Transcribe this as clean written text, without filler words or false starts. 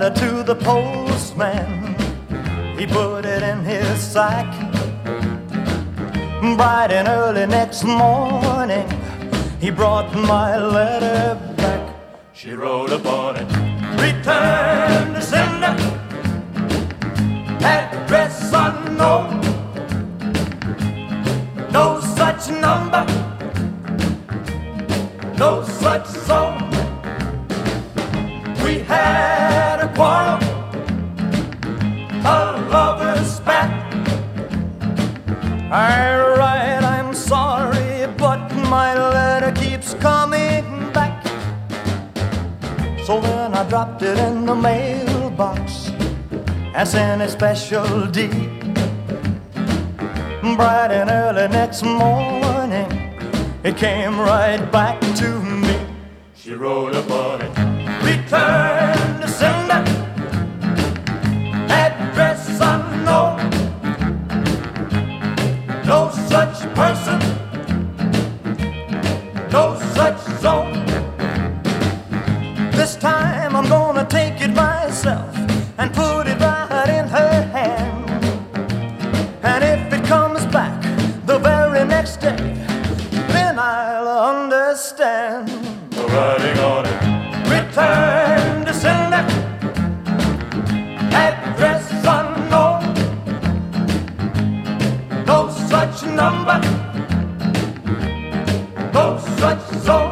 letter to the postman. He put it in his sack. Bright and early next morning, he brought my letter back. She wrote upon it, return to sender, address unknown, no such number, no such zone. We had a quarrel, a lover's spat. I write, I'm sorry, but my letter keeps coming back. So then I dropped it in the mailbox and sent a special deed. Bright and early next morning, it came right back to me. She wrote upon it, return to sender, address unknown, no such person, no such zone. This time I'm gonna take it myself and put it right in her hand. And if it comes back the very next day, then I'll understand. The writing on it, return to sender, address unknown, no such number, no such zone.